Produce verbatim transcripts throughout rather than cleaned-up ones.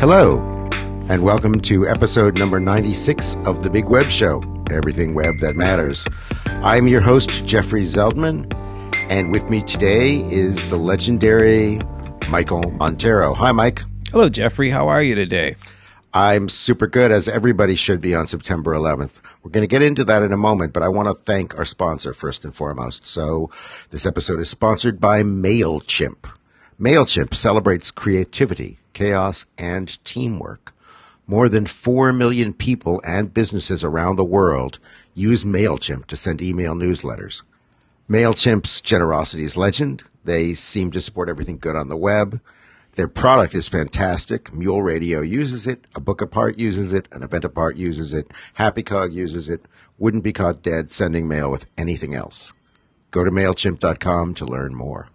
Hello, and welcome to episode number ninety-six of The Big Web Show, Everything Web That Matters. I'm your host, Jeffrey Zeldman, and with me today is the legendary Michael Montero. Hi, Mike. Hello, Jeffrey. How are you today? I'm super good, as everybody should be on September eleventh. We're going to get into that in a moment, but I want to thank our sponsor first and foremost. So this episode is sponsored by MailChimp. MailChimp celebrates creativity, chaos, and teamwork. More than four million people and businesses around the world use MailChimp to send email newsletters. MailChimp's generosity is legend. They seem to support everything good on the web. Their product is fantastic. Mule Radio uses it. A Book Apart uses it. An Event Apart uses it. HappyCog uses it. Wouldn't be caught dead sending mail with anything else. Go to MailChimp dot com to learn more.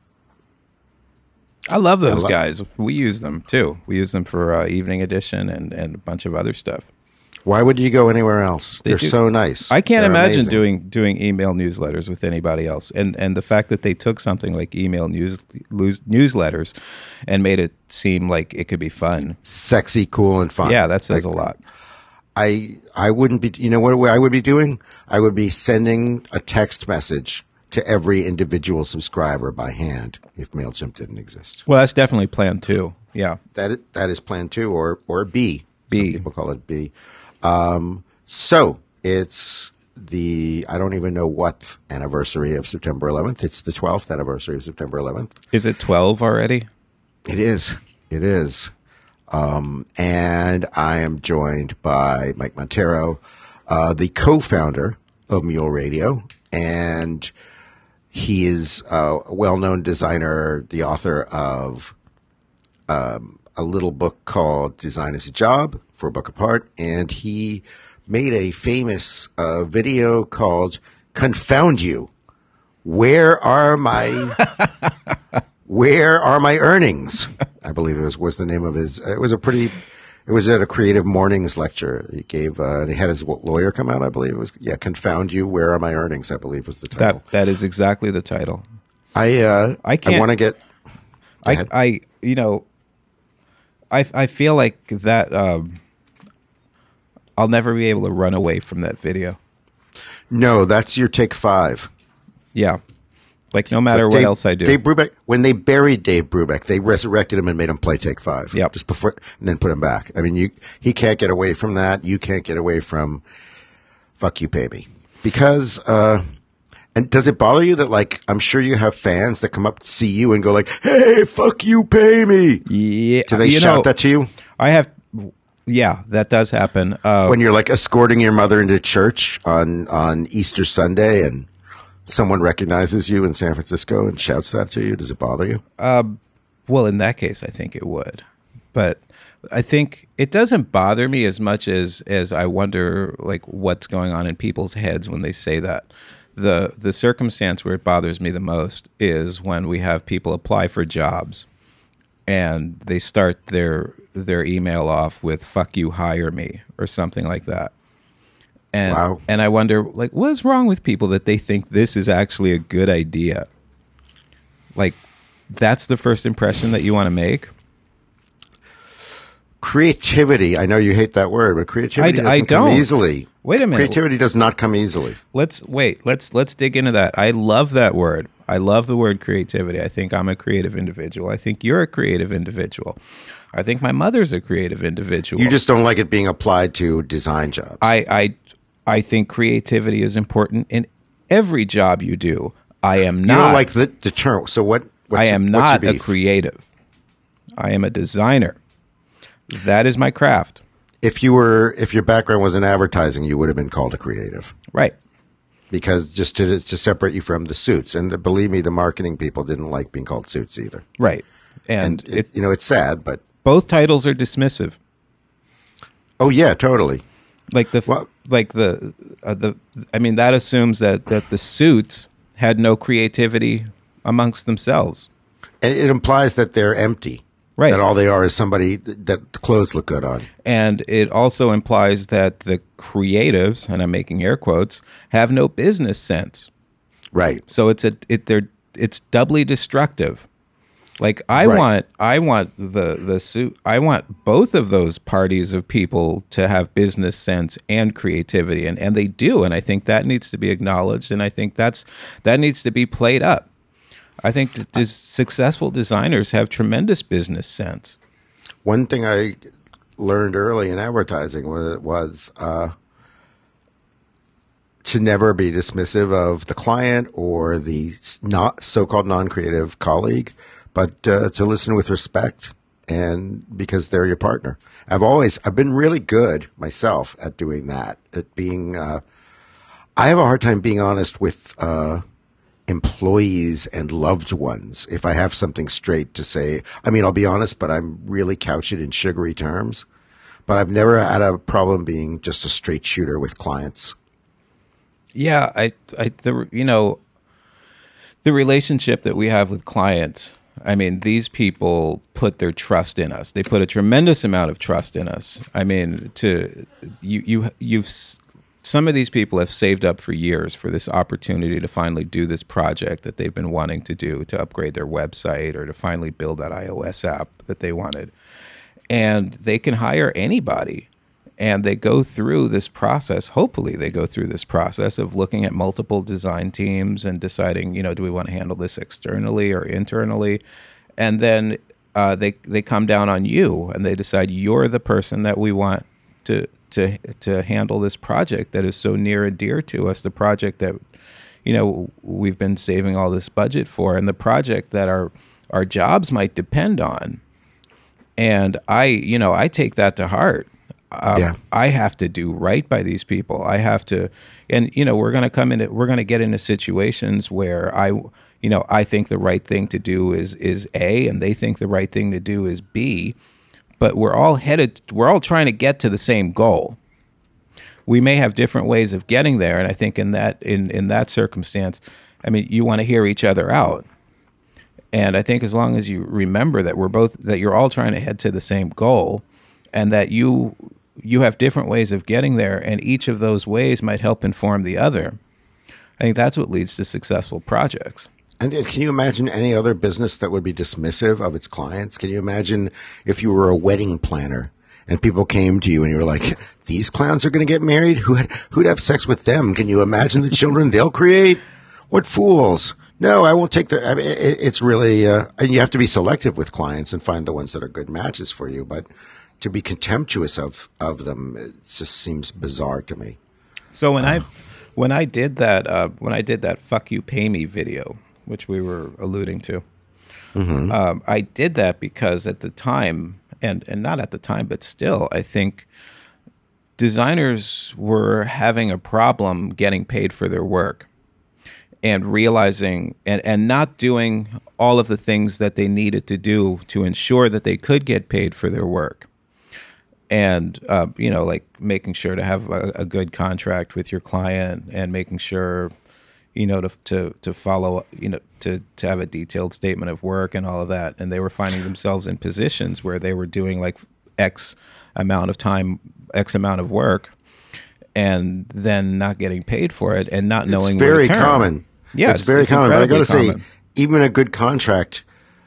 I love those I love- guys. We use them, too. We use them for uh, Evening Edition and, and a bunch of other stuff. Why would you go anywhere else? They They're do- so nice. I can't They're imagine amazing. doing doing email newsletters with anybody else. And and the fact that they took something like email news, news newsletters and made it seem like it could be fun. Sexy, cool, and fun. Yeah, that says Like, a lot. I I wouldn't be. You know what I would be doing? I would be sending a text message to every individual subscriber by hand if MailChimp didn't exist. Well, that's definitely plan two. Yeah. That is, that is plan two, or or B. Some B. people call it B. Um, so it's the I don't even know what anniversary of September eleventh. It's the twelfth anniversary of September eleventh. Is it twelve already? It is. It is. Um, and I am joined by Mike Montero, uh, the co-founder of Mule Radio, and he is uh, a well-known designer, the author of um, a little book called Design is a Job for a Book Apart, and he made a famous uh, video called Confound You. Where are my Where are my earnings? I believe it was, was the name of his. It was a pretty. It was at a Creative Mornings lecture. He gave. Uh, he had his lawyer come out. I believe it was. Yeah, Confound You. Where are my earnings? I believe was the title. That that is exactly the title. I. Uh, I can't- I want to get. Go I, ahead. I, you know, I, I feel like that. Um, I'll never be able to run away from that video. No, that's your take five. Yeah, like no matter what Dave- else I do. Dave Brubeck. When they buried Dave Brubeck, they resurrected him and made him play take five. Yep. Just before, and then put him back. I mean, you. He can't get away from that. You can't get away from. Fuck you, pay me. Because. Uh, And does it bother you that, like, I'm sure you have fans that come up to see you and go like, hey, fuck you, pay me. yeah, Do they you shout know, that to you? I have. Yeah, that does happen. Uh, When you're, like, escorting your mother into church on, on Easter Sunday and someone recognizes you in San Francisco and shouts that to you, does it bother you? well, in that case, I think it would, but I think it doesn't bother me as much as as I wonder, like, what's going on in people's heads when they say that. The the circumstance where it bothers me the most is when we have people apply for jobs and they start their their email off with "fuck you, hire me" or something like that. And Wow. and I wonder, like, what's wrong with people that they think this is actually a good idea? Like, that's the first impression that you want to make? Creativity. I know you hate that word, but creativity I- doesn't I come don't. easily. Wait a minute. Creativity does not come easily. Let's wait. Let's let's dig into that. I love that word. I love the word creativity. I think I'm a creative individual. I think you're a creative individual. I think my mother's a creative individual. You just don't like it being applied to design jobs. I I I think creativity is important in every job you do. I am you not don't like the, the term. So what? What's, I am what's not your a beef? creative. I am a designer. That is my craft. If you were, if your background was in advertising, you would have been called a creative, Right. because just to to separate you from the suits. And the, believe me, the marketing people didn't like being called suits either. Right. And, And it, it, you know, it's sad, but both titles are dismissive. oh yeah, totally. Like the Well- like the uh, the I mean that assumes that that the suits had no creativity amongst themselves. And it implies that they're empty. Right. That all they are is somebody that that the clothes look good on. And it also implies that the creatives, and I'm making air quotes, have no business sense. Right. So it's a it they're it's doubly destructive. Like I Right. want, I want the the suit. I want both of those parties of people to have business sense and creativity, and and they do. And I think that needs to be acknowledged, and I think that's that needs to be played up. I think that des- successful designers have tremendous business sense. One thing I learned early in advertising was, was uh, to never be dismissive of the client or the not so-called non-creative colleague, but uh, to listen with respect, and because they're your partner. I've always I've been really good myself at doing that. At being, uh, I have a hard time being honest with uh, employees and loved ones. If I have something straight to say, I mean, I'll be honest, but I'm really couch it in sugary terms. But I've never had a problem being just a straight shooter with clients. Yeah, I, I, the, you know, the relationship that we have with clients. I mean, these people put their trust in us. They put a tremendous amount of trust in us. I mean, to you, you, you've. Some of these people have saved up for years for this opportunity to finally do this project that they've been wanting to do, to upgrade their website or to finally build that iOS app that they wanted. And they can hire anybody. And they go through this process. Hopefully they go through this process of looking at multiple design teams and deciding, you know, do we want to handle this externally or internally? And then uh, they they come down on you and they decide you're the person that we want to to to handle this project that is so near and dear to us, the project that, you know, we've been saving all this budget for, and the project that our our jobs might depend on. And I, you know, I take that to heart. Um, Yeah. I have to do right by these people. I have to, and you know, we're going to come in. We're going to get into situations where I, you know, I think the right thing to do is is A, and they think the right thing to do is B. But we're all headed, we're all trying to get to the same goal. We may have different ways of getting there, and I think in that in, in that circumstance, I mean, you want to hear each other out. And I think as long as you remember that we're both that you're all trying to head to the same goal, and that you you have different ways of getting there, and each of those ways might help inform the other. I think that's what leads to successful projects. And uh, can you imagine any other business that would be dismissive of its clients? Can you imagine if you were a wedding planner and people came to you and you were like, these clowns are going to get married? Who, who'd have sex with them? Can you imagine the children they'll create? What fools. No, I won't take the, I mean, it, it's really, uh, and you have to be selective with clients and find the ones that are good matches for you. But to be contemptuous of, of them, it just seems bizarre to me. So when I, when I did that, uh, when I did that "fuck you, pay me" video, which we were alluding to, mm-hmm. um, I did that because at the time, and and not at the time, but still, I think designers were having a problem getting paid for their work, and realizing and and not doing all of the things that they needed to do to ensure that they could get paid for their work. And, uh, you know, like making sure to have a, a good contract with your client, and making sure, you know, to, to, to follow, you know, to, to have a detailed statement of work and all of that. And they were finding themselves in positions where they were doing like X amount of time, X amount of work, and then not getting paid for it and not knowing It's very the return. common. Yeah, it's, it's very common. But I got to say, common. even a good contract,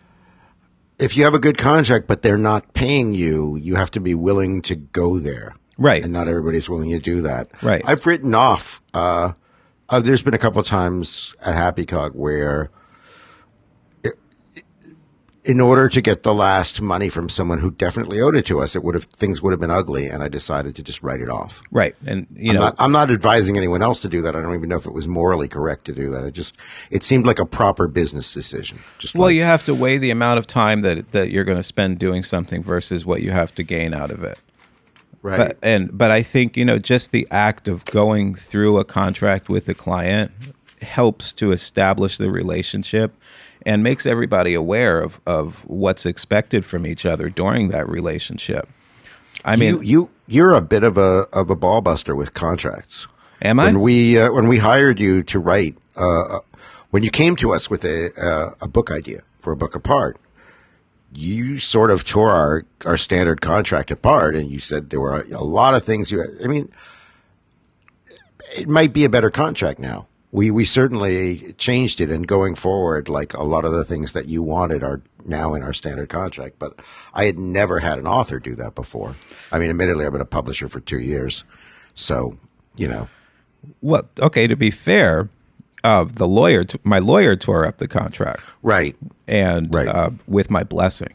if you have a good contract but they're not paying you, you have to be willing to go there. Right. And not everybody's willing to do that. Right. I've written off, uh, uh, there's been a couple of times at Happy Cog where it, in order to get the last money from someone who definitely owed it to us, it would have, things would have been ugly, and I decided to just write it off. Right. And, you I'm know, not, I'm not advising anyone else to do that. I don't even know if it was morally correct to do that. It just, it seemed like a proper business decision. Just well, like, you have to weigh the amount of time that that you're going to spend doing something versus what you have to gain out of it. right. But and but I think, you know, just the act of going through a contract with a client helps to establish the relationship and makes everybody aware of, of what's expected from each other during that relationship. I mean, you, you, you're a bit of a, of a ball buster with contracts. am I? When we, uh, when we hired you to write, uh, when you came to us with a, uh, a book idea for a book apart, you sort of tore our, our standard contract apart, and you said there were a, a lot of things you, I mean, it might be a better contract now. We we certainly changed it, and going forward, like a lot of the things that you wanted are now in our standard contract. But I had never had an author do that before. I mean, admittedly, I've been a publisher for two years, so you know. Well, okay. To be fair, uh, the lawyer, t- my lawyer, tore up the contract, Right. and Right. Uh, with my blessing.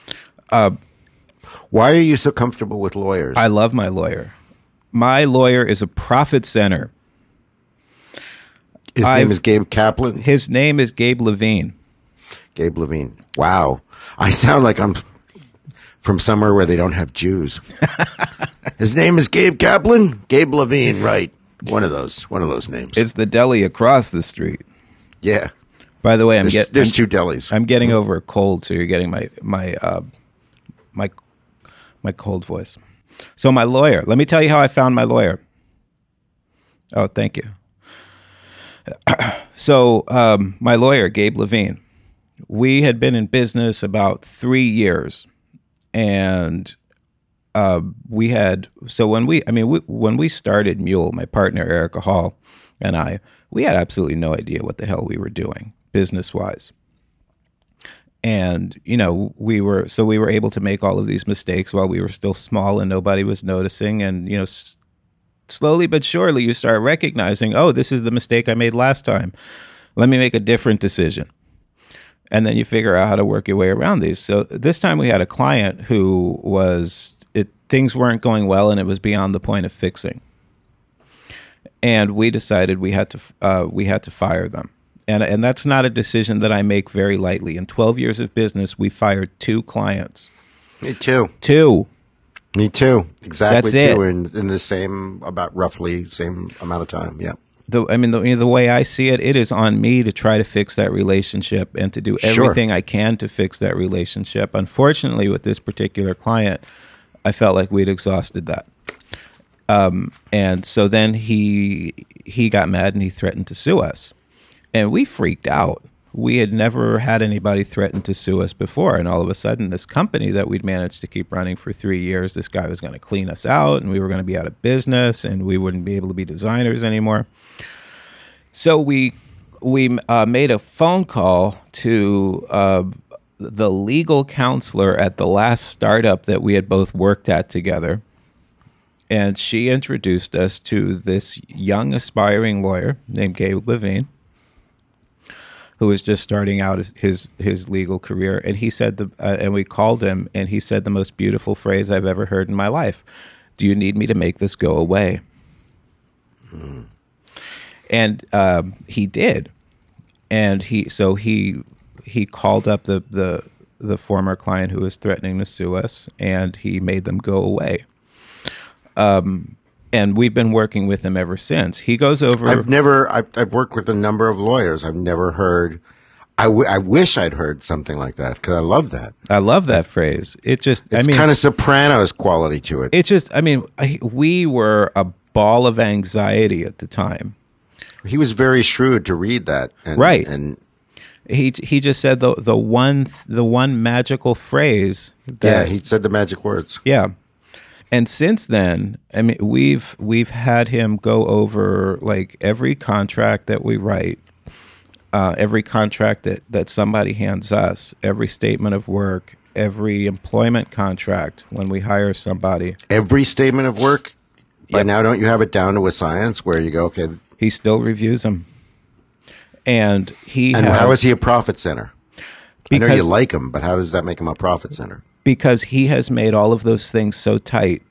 Why are you so comfortable with lawyers? I love my lawyer. My lawyer is a profit center. His I've- name is Gabe Kaplan. His name is Gabe Levine. Gabe Levine. Wow. I sound like I'm from somewhere where they don't have Jews. His name is Gabe Kaplan? Gabe Levine, right. One of those. One of those names. It's the deli across the street. yeah. By the way, I'm There's, getting there's I'm, two delis. I'm getting over a cold, so you're getting my my uh, my my cold voice. So my lawyer. Let me tell you how I found my lawyer. Oh, thank you. So um, my lawyer, Gabe Levine, we had been in business about three years, and uh, we had so when we, I mean, we, when we started Mule, my partner Erica Hall and I, we had absolutely no idea what the hell we were doing business wise. And, you know, we were, so we were able to make all of these mistakes while we were still small and nobody was noticing. And, you know, s- slowly but surely you start recognizing, oh, this is the mistake I made last time. Let me make a different decision. And then you figure out how to work your way around these. So this time we had a client who was, it, things weren't going well and it was beyond the point of fixing. And we decided we had to, uh, we had to fire them. And, and that's not a decision that I make very lightly. In twelve years of business, we fired two clients. Me too. Two. Me too. Exactly That's two it. in, in the same, about roughly same amount of time. Yeah. The, I mean, the, you know, the way I see it, it is on me to try to fix that relationship and to do Sure. everything I can to fix that relationship. Unfortunately, with this particular client, I felt like we'd exhausted that. Um, and so then he he got mad and he threatened to sue us. And we freaked out. We had never had anybody threaten to sue us before. And all of a sudden, this company that we'd managed to keep running for three years, this guy was going to clean us out and we were going to be out of business and we wouldn't be able to be designers anymore. So we we uh, made a phone call to uh, the legal counselor at the last startup that we had both worked at together. And she introduced us to this young aspiring lawyer named Gabe Levine, who was just starting out his his legal career. And he said, the, uh, and we called him, and he said the most beautiful phrase I've ever heard in my life. Do you need me to make this go away? Mm. And um, he did. And he so he he called up the, the the former client who was threatening to sue us, and he made them go away. Um, and we've been working with him ever since. He goes over. I've never, I've, I've worked with a number of lawyers. I've never heard, I, w- I wish I'd heard something like that because I love that. I love that phrase. It just, It's I mean, kind of Sopranos quality to it. it's just, I mean, I, we were a ball of anxiety at the time. He was very shrewd to read that. And, Right. And He he just said the the one the one magical phrase. That, yeah, he said the magic words. Yeah. And since then, I mean, we've we've had him go over like every contract that we write, uh, every contract that, that somebody hands us, every statement of work, every employment contract when we hire somebody. Every statement of work. By Yep. now, don't you have it down to a science where you go, okay, He still reviews them. And he and has, how is he a profit center? I know you Because- like him, but how does that make him a profit center? because he has made all of those things so tight,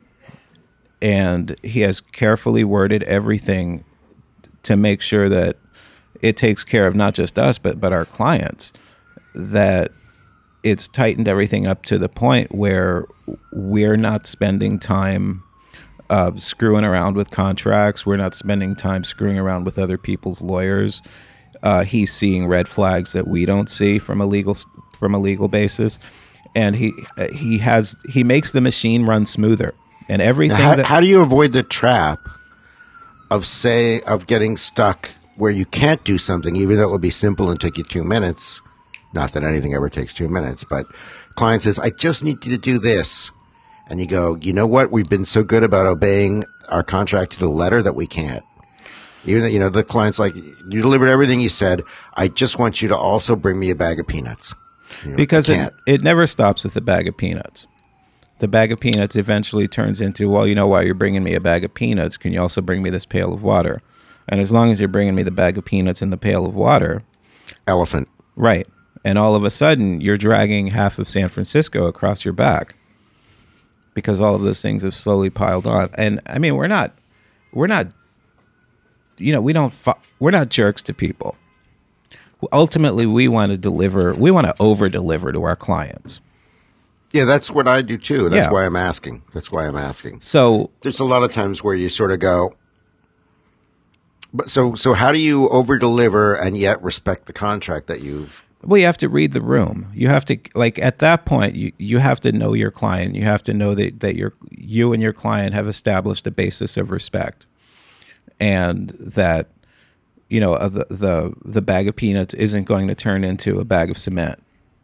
and he has carefully worded everything to make sure that it takes care of not just us but but our clients, that it's tightened everything up to the point where we're not spending time uh, screwing around with contracts. We're not spending time screwing around with other people's lawyers. Uh, he's seeing red flags that we don't see from a legal from a legal basis, and he uh, he has he makes the machine run smoother. And everything Now, how, that how do you avoid the trap of say of getting stuck where you can't do something, even though it would be simple and take you two minutes? Not that anything ever takes two minutes, but client says, "I just need you to do this," and you go, "You know what? We've been so good about obeying our contract to the letter that we can't." Even though, you know, the client's like, you delivered everything you said. I just want you to also bring me a bag of peanuts. You know, because I it, can't. it never stops with the bag of peanuts. The bag of peanuts eventually turns into, well, you know, while you're bringing me a bag of peanuts, can you also bring me this pail of water? And as long as you're bringing me the bag of peanuts and the pail of water, Elephant. right. And all of a sudden, you're dragging half of San Francisco across your back because all of those things have slowly piled on. And I mean, we're not, we're not, you know, we don't, fu- we're not jerks to people. Ultimately, we want to deliver, we want to over deliver to our clients. Yeah, that's what I do too. That's Yeah. why I'm asking. That's why I'm asking. So, There's a lot of times where you sort of go, but so so how do you over deliver and yet respect the contract that you've? well, you have to read the room. You have to, like, at that point, you, you have to know your client. You have to know that, that your, you and your client have established a basis of respect. And that, you know, uh, the, the, the bag of peanuts isn't going to turn into a bag of cement.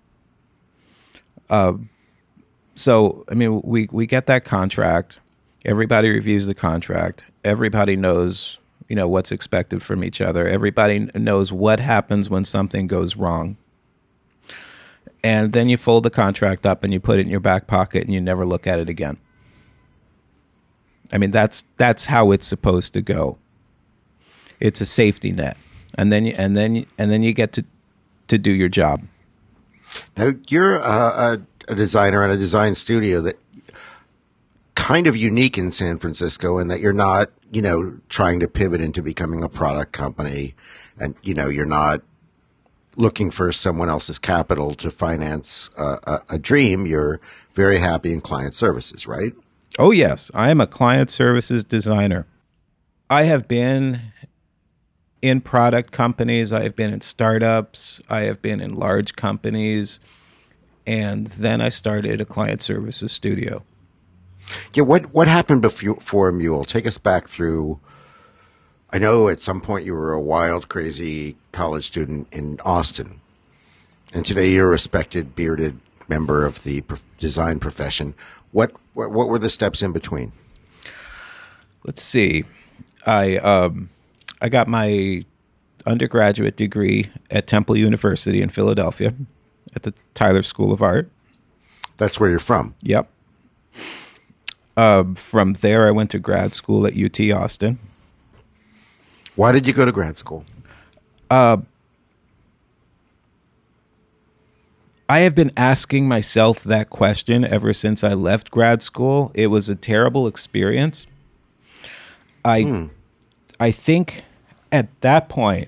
Uh, so, I mean, we, we get that contract. Everybody reviews the contract. Everybody knows, you know, what's expected from each other. Everybody knows what happens when something goes wrong. And then you fold the contract up and you put it in your back pocket and you never look at it again. I mean, that's that's how it's supposed to go. It's a safety net, and then you, and then you, and then you get to to do your job. Now you're a, a, a designer and a design studio that kind of unique in San Francisco, in that you're not, you know, trying to pivot into becoming a product company, and you know, you're not looking for someone else's capital to finance a, a, a dream. You're very happy in client services, right? Oh yes, I am a client services designer. I have been in product companies. I have been in startups. I have been in large companies, and then I started a client services studio. Yeah. What what happened before Mule? Take us back through. I know at some point you were a wild, crazy college student in Austin, and today you're a respected, bearded member of the pro- design profession. What, what what were the steps in between? Let's see. I um, I got my undergraduate degree at Temple University in Philadelphia, at the Tyler School of Art. That's where you're from. Yep. Uh, from there, I went to grad school at U T Austin. Why did you go to grad school? Uh, I have been asking myself that question ever since I left grad school. It was a terrible experience. I, hmm. I think at that point,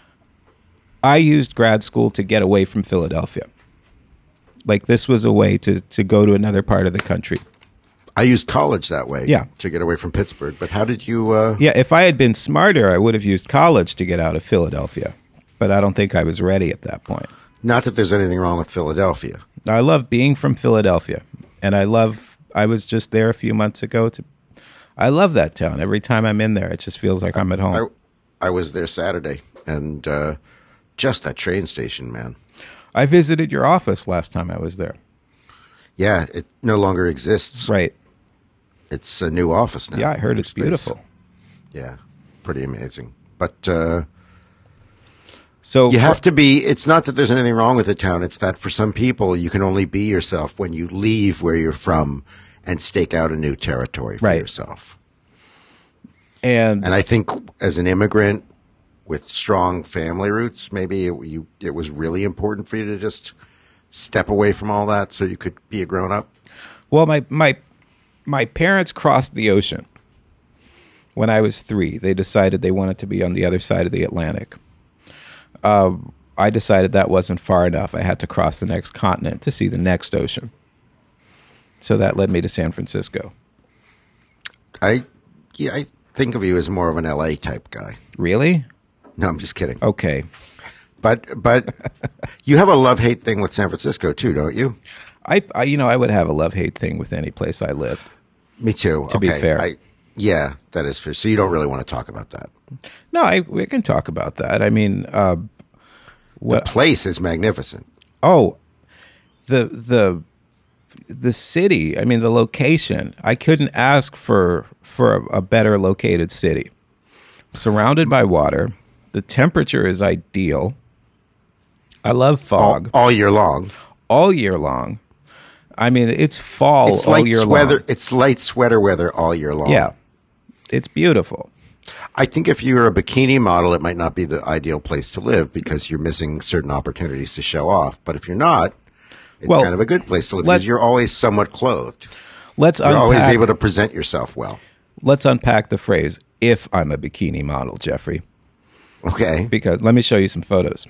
I used grad school to get away from Philadelphia. Like, this was a way to, to go to another part of the country. I used college that way, yeah. to get away from Pittsburgh. But how did you... Uh... Yeah, if I had been smarter, I would have used college to get out of Philadelphia. But I don't think I was ready at that point. Not that there's anything wrong with Philadelphia. I love being from Philadelphia. And I love... I was just there a few months ago. To, I love that town. Every time I'm in there, it just feels like I'm at home. I, I was there Saturday. And uh, just that train station, man. I visited your office last time I was there. Yeah, it no longer exists. Right. It's a new office now. Yeah, I heard it's space. beautiful. Yeah, pretty amazing. But uh, so you have to be, it's not that there's anything wrong with the town. It's that for some people, you can only be yourself when you leave where you're from and stake out a new territory for right. yourself. And and I think as an immigrant with strong family roots, maybe it, you, it was really important for you to just step away from all that so you could be a grown-up. Well, my my my parents crossed the ocean when I was three. They decided they wanted to be on the other side of the Atlantic. Uh, I decided that wasn't far enough. I had to cross the next continent to see the next ocean. So that led me to San Francisco. I yeah, I think of you as more of an L A type guy. Really? No, I'm just kidding. Okay. But but you have a love-hate thing with San Francisco too, don't you? I, I you know, I would have a love-hate thing with any place I lived. Me too. To okay. be fair. I, yeah, that is fair. So you don't really want to talk about that. No, I we can talk about that. I mean, uh, what, the place is magnificent. Oh, the the the city. I mean, the location. I couldn't ask for for a, a better located city. surrounded by water. The temperature is ideal. I love fog. All, all year long. All year long. I mean, it's fall it's all light year sweater, long. It's light sweater weather all year long. Yeah. It's beautiful. I think if you're a bikini model, it might not be the ideal place to live because you're missing certain opportunities to show off. But if you're not, it's well, kind of a good place to live let, because you're always somewhat clothed. Let's you're unpack, always able to present yourself well. Let's unpack the phrase, if I'm a bikini model, Jeffrey. Okay. Because let me show you some photos.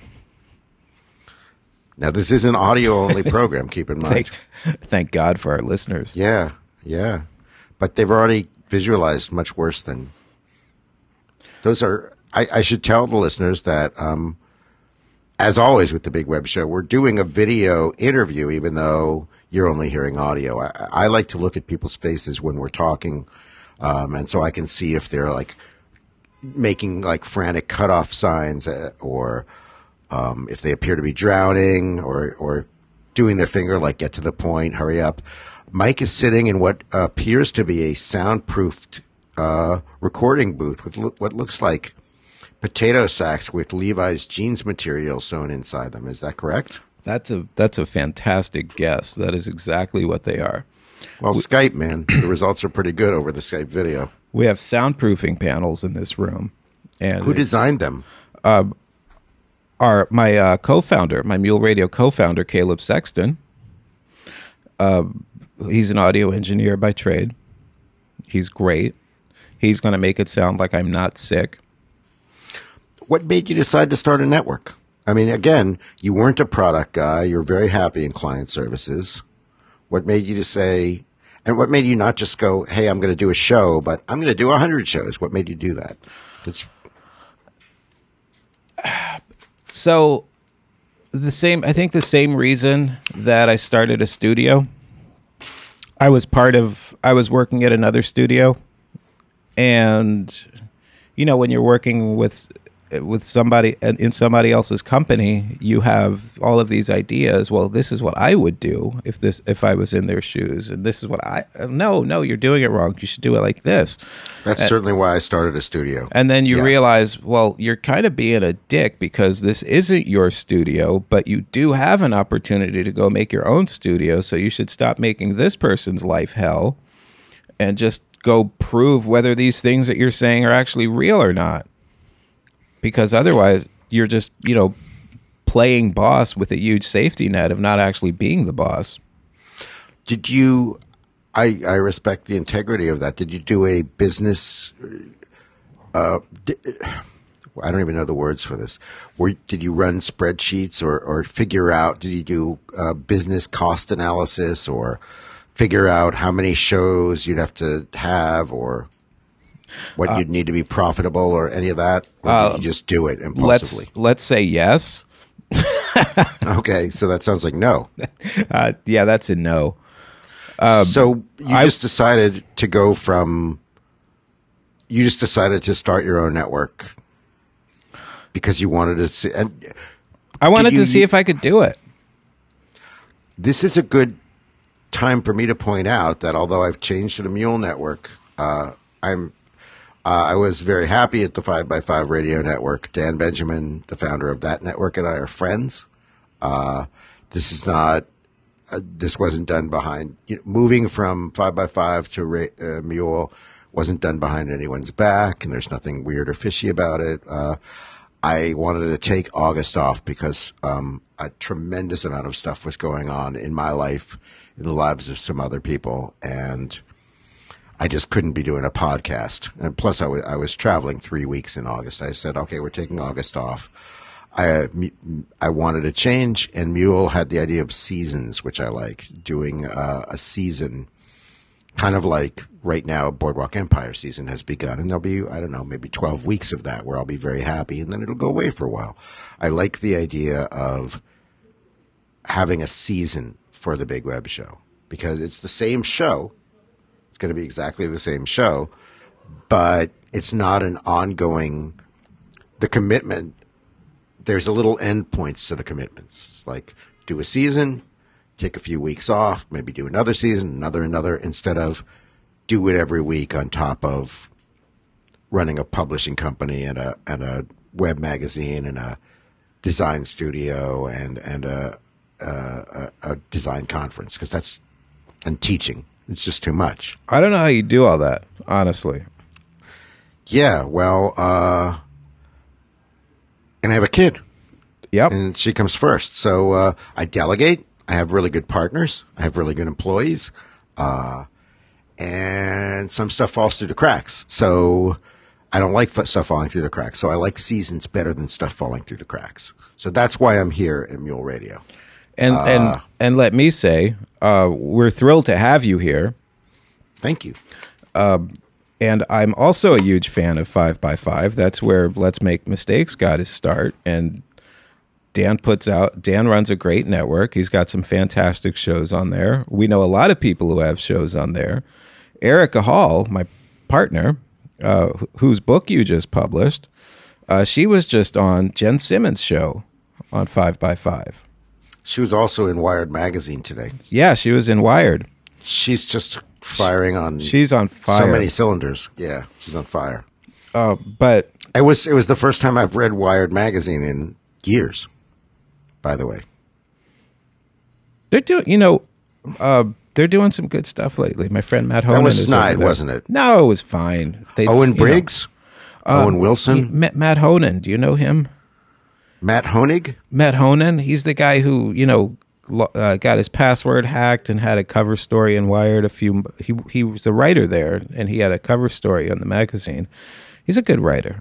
Now, this is an audio-only program, keep in mind. Thank, thank God for our listeners. Yeah, yeah. But they've already visualized much worse than... Those are... I, I should tell the listeners that, um, as always with the Big Web Show, we're doing a video interview, even though you're only hearing audio. I, I like to look at people's faces when we're talking, um, and so I can see if they're, like, making, like, frantic cutoff signs uh, or... Um, if they appear to be drowning or, or doing their finger, like get to the point, hurry up. Mike is sitting in what appears to be a soundproofed uh, recording booth with lo- what looks like potato sacks with Levi's jeans material sewn inside them. Is that correct? That's a that's a fantastic guess. That is exactly what they are. Well, we, Skype, man, the results are pretty good over the Skype video. We have soundproofing panels in this room. And who designed them? Uh, Our my uh, co-founder, my Mule Radio co-founder, Caleb Sexton. Uh, he's an audio engineer by trade. He's great. He's going to make it sound like I'm not sick. What made you decide to start a network? I mean, again, you weren't a product guy. You're very happy in client services. What made you to say, and what made you not just go, hey, I'm going to do a show, but I'm going to do one hundred shows? What made you do that? It's So the same, I think the same reason that I started a studio, I was part of, I was working at another studio, and, you know, when you're working with, with somebody in somebody else's company, you have all of these ideas. Well, this is what I would do if this, if I was in their shoes, and this is what I, no, no, you're doing it wrong. You should do it like this. That's and, certainly why I started a studio. And then you yeah. realize, well, you're kind of being a dick because this isn't your studio, but you do have an opportunity to go make your own studio. So you should stop making this person's life hell and just go prove whether these things that you're saying are actually real or not. Because otherwise, you're just, you know, playing boss with a huge safety net of not actually being the boss. Did you, I, I respect the integrity of that. Did you do a business, uh, di- I don't even know the words for this. Were, did you run spreadsheets or, or figure out, did you do uh, business cost analysis or figure out how many shows you'd have to have or what uh, you'd need to be profitable or any of that? Or uh, did you just do it impulsively? Let's, let's say yes. Okay, so that sounds like no. Uh, yeah, that's a no. Um, so you I, just decided to go from, you just decided to start your own network because you wanted to see. And I wanted you, to see you, if I could do it. This is a good time for me to point out that although I've changed to the Mule Network, uh, I'm Uh, I was very happy at the five by five Radio Network. Dan Benjamin, the founder of that network, and I are friends. Uh, this is not, uh, this wasn't done behind, you know, moving from five by five to Ra- uh, Mule wasn't done behind anyone's back, and there's nothing weird or fishy about it. Uh, I wanted to take August off because um, a tremendous amount of stuff was going on in my life, in the lives of some other people, and I just couldn't be doing a podcast. And plus, I was, I was traveling three weeks in August. I said, okay, we're taking August off. I, I wanted to change, and Mule had the idea of seasons, which I like, doing uh, a season, kind of like right now, Boardwalk Empire season has begun. And there'll be, I don't know, maybe twelve weeks of that where I'll be very happy, and then it'll go away for a while. I like the idea of having a season for the Big Web Show because it's the same show. It's going to be exactly the same show, but it's not an ongoing, the commitment, there's a little end points to the commitments. It's like do a season, take a few weeks off, maybe do another season, another, another, instead of do it every week on top of running a publishing company and a and a web magazine and a design studio and and a a, a design conference, because that's and teaching. It's just too much. I don't know how you do all that, honestly. Yeah, well, uh, and I have a kid. Yep. And she comes first. So uh, I delegate. I have really good partners. I have really good employees. Uh, and some stuff falls through the cracks. So I don't like f- stuff falling through the cracks. So I like seasons better than stuff falling through the cracks. So that's why I'm here at Mule Radio. And uh, and and let me say, uh, we're thrilled to have you here. Thank you. Um, and I'm also a huge fan of Five by Five. That's where Let's Make Mistakes got his start. And Dan puts out. Dan runs a great network. He's got some fantastic shows on there. We know a lot of people who have shows on there. Erica Hall, my partner, uh, whose book you just published, uh, she was just on Jen Simmons' show on Five by Five. She was also in Wired magazine today. Yeah, she was in Wired. She's just firing on. She's on fire. So many cylinders. Yeah, she's on fire. Uh, but it was it was the first time I've read Wired magazine in years. By the way, they're doing. You know, uh, they're doing some good stuff lately. My friend Matt Honan. That was is snide, over there. wasn't it? No, it was fine. They, Owen Briggs, know, Owen uh, Wilson, he, Matt, Matt Honan. Do you know him? Matt Honig? Matt Honan. He's the guy who, you know, uh, got his password hacked and had a cover story in Wired. A few. He he was a writer there, and he had a cover story on the magazine. He's a good writer.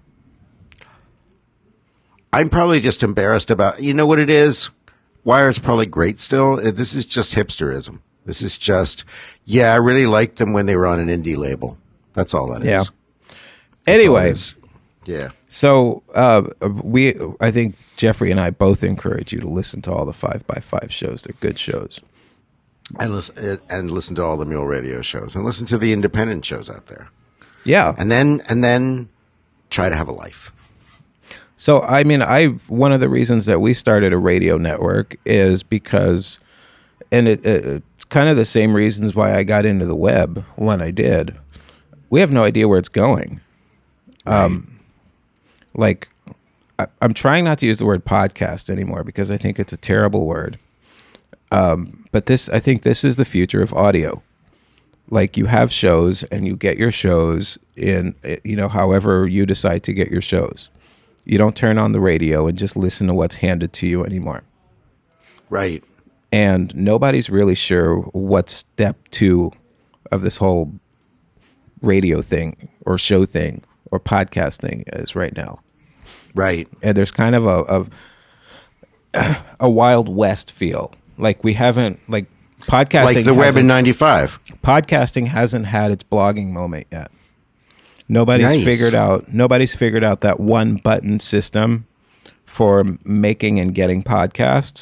I'm probably just embarrassed about. You know what it is? Wired's probably great still. This is just hipsterism. This is just. Yeah, I really liked them when they were on an indie label. That's all that is. Yeah. That's anyway. Yeah. So uh, we, I think Jeffrey and I both encourage you to listen to all the Five by Five shows. They're good shows. And listen, and listen to all the Mule Radio shows, and listen to the independent shows out there. Yeah, and then and then try to have a life. So I mean, I one of the reasons that we started a radio network is because, and it, it, it's kind of the same reasons why I got into the web when I did. We have no idea where it's going. Right. Um. Like, I, I'm trying not to use the word podcast anymore because I think it's a terrible word. Um, but this, I think this is the future of audio. Like, you have shows and you get your shows in, you know, however you decide to get your shows. You don't turn on the radio and just listen to what's handed to you anymore. Right. And nobody's really sure what step two of this whole radio thing or show thing or podcast thing is right now. Right. And there's kind of a, a a Wild West feel. Like we haven't, like podcasting. Like the web in ninety-five. Podcasting hasn't had its blogging moment yet. Nobody's Nice. figured out, nobody's figured out that one button system for making and getting podcasts.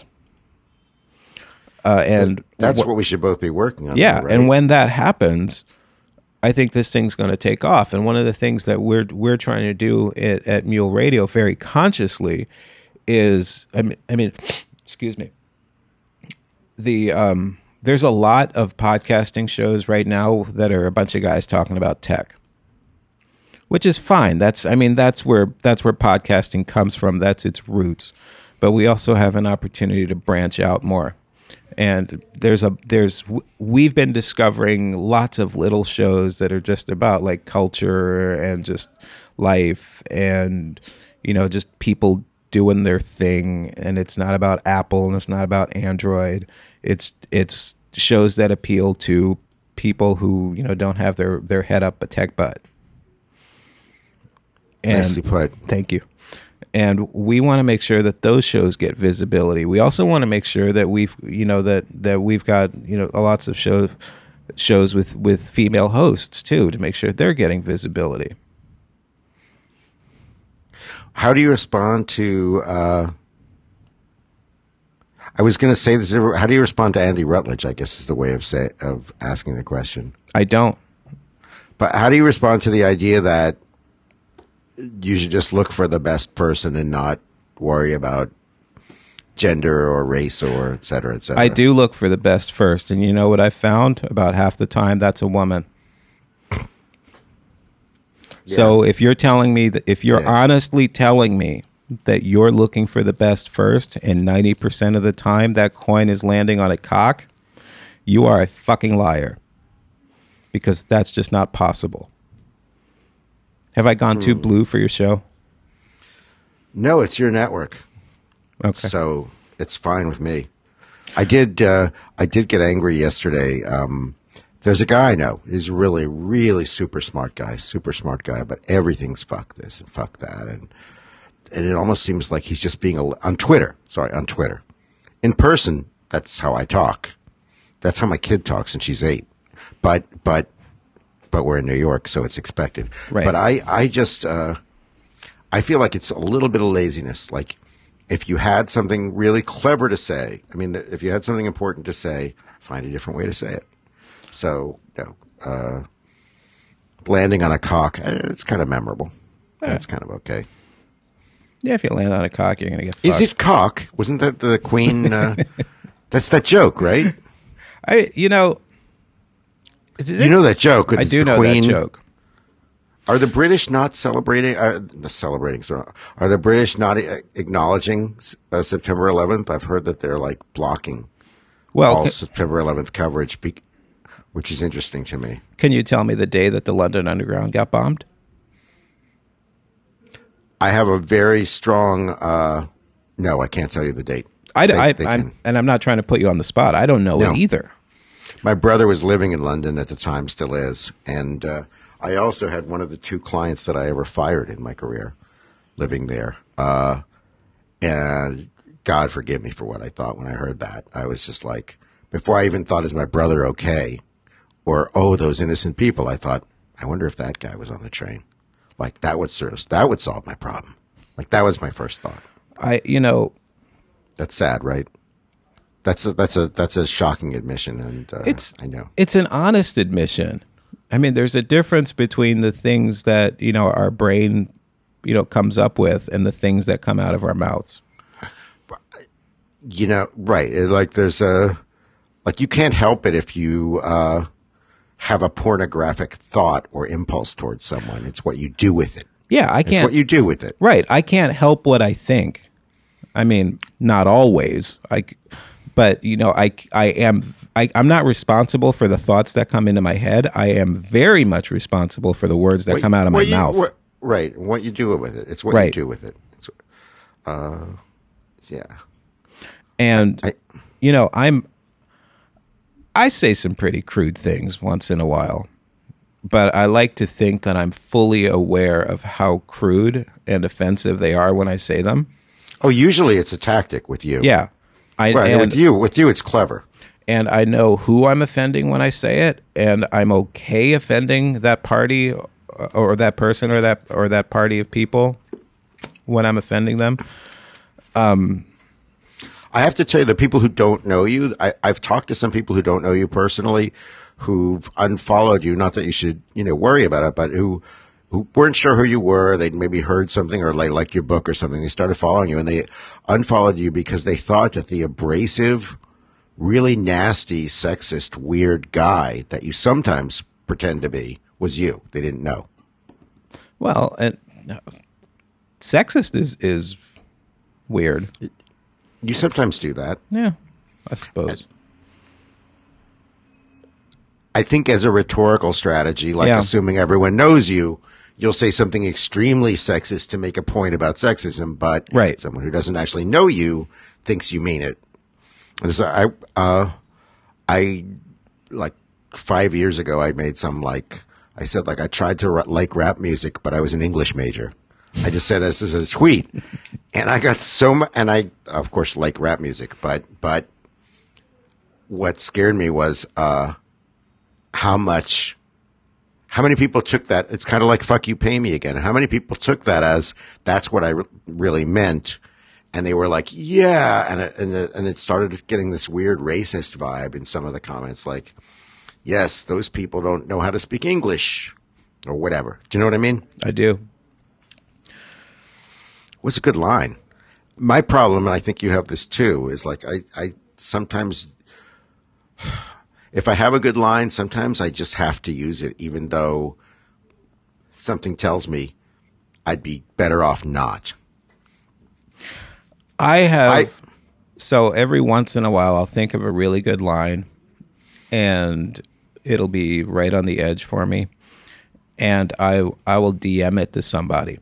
Uh, and That's wh- what we should both be working on. Yeah. though, right? And when that happens, I think this thing's going to take off. And one of the things that we're we're trying to do at, at Mule Radio very consciously is, I mean, I mean, excuse me. The um, there's a lot of podcasting shows right now that are a bunch of guys talking about tech, which is fine. That's, I mean, that's where that's where podcasting comes from. That's its roots. But we also have an opportunity to branch out more. And there's a there's we've been discovering lots of little shows that are just about like culture and just life and, you know, just people doing their thing. And it's not about Apple and it's not about Android. It's it's shows that appeal to people who, you know, don't have their their head up a tech butt. And Nicely put. Thank you. And we want to make sure that those shows get visibility. We also want to make sure that we've, you know, that, that we've got, you know, lots of shows shows with, with female hosts too, to make sure they're getting visibility. How do you respond to? Uh, I was going to say this. How do you respond to Andy Rutledge? I guess is the way of say of asking the question. I don't. But how do you respond to the idea that you should just look for the best person and not worry about gender or race or et cetera, et cetera? I do look for the best first. And you know what I found? About half the time, that's a woman. So if you're telling me that, if you're Yeah. honestly telling me that you're looking for the best first, and ninety percent of the time that coin is landing on a cock, you are a fucking liar. Because that's just not possible. Have I gone too blue for your show? No, it's your network. Okay. So it's fine with me. I did. Uh, I did get angry yesterday. Um, there's a guy I know. He's a really, really super smart guy. Super smart guy. But everything's fuck this and fuck that, and and it almost seems like he's just being a, on Twitter. Sorry, on Twitter. In person, that's how I talk. That's how my kid talks, and she's eight. But but but we're in New York, so it's expected. Right. But I I just uh, I feel like it's a little bit of laziness. Like, if you had something really clever to say, I mean, if you had something important to say, find a different way to say it. So, you know, uh, landing on a cock, eh, it's kind of memorable. That's kind of okay. Yeah, if you land on a cock, you're gonna get fucked. Is it cock? Wasn't that the Queen? Uh, that's that joke, right? I, you know, it's, You know that joke. I It's do the know Queen. that joke. Are the British not celebrating? Uh, celebrating? Sorry. Are the British not uh, acknowledging uh, September eleventh? I've heard that they're like blocking Well, all can, September eleventh coverage, be- which is interesting to me. can you tell me the day that the London Underground got bombed? I have a very strong. Uh, no, I can't tell you the date. I, They- I, they I'm, can. and I'm not trying to put you on the spot. I don't know No. it either. My brother was living in London at the time, still is, and uh, I also had one of the two clients that I ever fired in my career living there. Uh, and God forgive me for what I thought when I heard that. I was just like, before I even thought, is my brother okay? Or, oh, those innocent people. I thought, I wonder if that guy was on the train. Like, that would serve, that would solve my problem. Like, that was my first thought. I, you know, That's sad, right? That's a, that's a, that's a shocking admission. And uh, it's I know. it's an honest admission. I mean, there's a difference between the things that, you know, our brain, you know, comes up with and the things that come out of our mouths. You know, right. It's like there's a, like you can't help it if you uh, have a pornographic thought or impulse towards someone. It's what you do with it. Yeah, I It's can't. what you do with it. Right. I can't help what I think. I mean, not always. I, but you know, I, I am, I, I'm not responsible for the thoughts that come into my head. I am very much responsible for the words that What- come out of my what you- mouth. what- right. What you do with it. It's what Right. you do with it. It's, uh, yeah. And I- you know, I'm, I say some pretty crude things once in a while, but I like to think that I'm fully aware of how crude and offensive they are when I say them. Oh, usually it's a tactic with you. Yeah. I, Right. and, with you, with you, it's clever. and I know who I'm offending when I say it, and I'm okay offending that party or, or that person or that or that party of people when I'm offending them. I have to tell you, the people who don't know you, I, I've talked to some people who don't know you personally, who've unfollowed you. Not that you should, you know, worry about it, but who who weren't sure who you were. They'd maybe heard something or they liked your book or something. They started following you, and they unfollowed you because they thought that the abrasive, really nasty, sexist, weird guy that you sometimes pretend to be was you. They didn't know. Well, and no, sexist is is weird. You sometimes do that. Yeah, I suppose. I think as a rhetorical strategy, like Yeah. assuming everyone knows you, you'll say something extremely sexist to make a point about sexism, but Right. someone who doesn't actually know you thinks you mean it. And so I, uh, I, like five years ago, I made some like, I said like I tried to ra- like rap music, but I was an English major. I just said this as a tweet, and I got so much, and I, of course, like rap music, but, but what scared me was, uh, how much, how many people took that? It's kind of like fuck you, pay me again. How many people took that as that's what I re- really meant? And they were like, yeah. And it, and, it, and it started getting this weird racist vibe in some of the comments. Like, yes, those people don't know how to speak English or whatever. Do you know what I mean? I do. What's a good line? My problem, and I think you have this too, is like I, I sometimes, if I have a good line, sometimes I just have to use it, even though something tells me I'd be better off not. I have. I, so every once in a while, I'll think of a really good line, and it'll be right on the edge for me, and I I will D M it to somebody,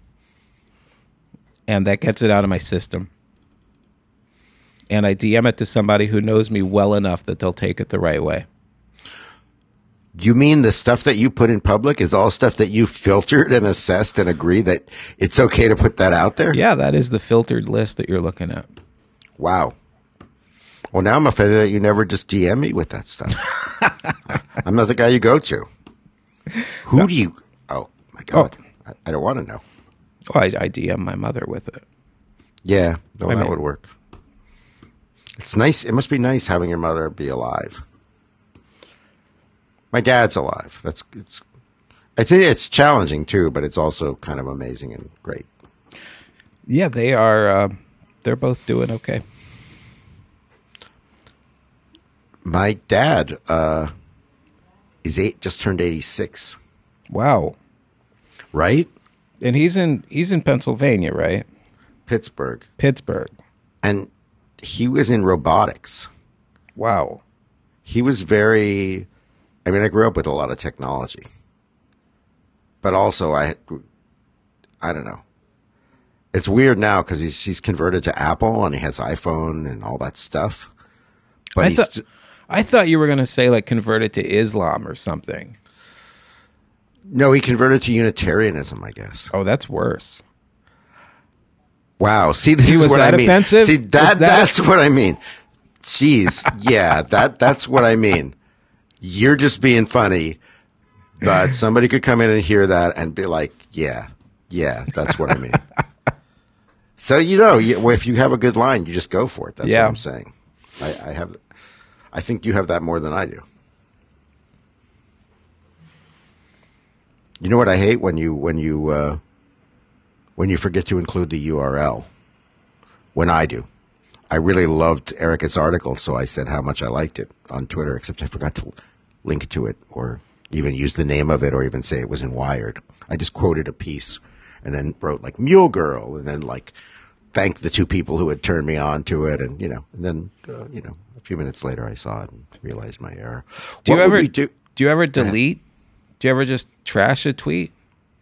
and that gets it out of my system. And I D M it to somebody who knows me well enough that they'll take it the right way. You mean the stuff that you put in public is all stuff that you filtered and assessed and agree that it's okay to put that out there? Yeah, that is the filtered list that you're looking at. Wow. Well, now I'm offended that you never just D M me with that stuff. I'm not the guy you go to. Who no. do you... Oh, my God. Oh. I, I don't want to know. Well, I, I D M my mother with it. Yeah, no, I that mean, would work. It's nice. It must be nice having your mother be alive. My dad's alive. That's it's it's it's challenging too, but it's also kind of amazing and great. Yeah, they are. Uh, they're both doing okay. My dad uh, is eight, just turned eighty-six. Wow! Right? And he's in he's in Pennsylvania, right? Pittsburgh. Pittsburgh. And he was in robotics. Wow. He was very. I mean, I grew up with a lot of technology, but also I, I don't know. It's weird now because he's he's converted to Apple and he has iPhone and all that stuff. But I he's thought st- I thought you were going to say like converted to Islam or something. No, he converted to Unitarianism, I guess. Oh, that's worse. Wow. See, this See, is was what that I mean. offensive? See, that, that that's what I mean. Jeez. Yeah, that that's what I mean. You're just being funny, but somebody could come in and hear that and be like, yeah, yeah, that's what I mean. So, you know, you, if you have a good line, you just go for it. That's yeah. what I'm saying. I, I have, I think you have that more than I do. You know what I hate when you, when you, uh, when you forget to include the U R L. When I do. I really loved Erica's article, so I said how much I liked it on Twitter, except I forgot to link to it or even use the name of it or even say it was in Wired. I just quoted a piece and then wrote like Mule Girl and then like thanked the two people who had turned me on to it. And, you know, and then, uh, you know, a few minutes later I saw it and realized my error. Do what you ever, do? do you ever delete? Do you ever just trash a tweet?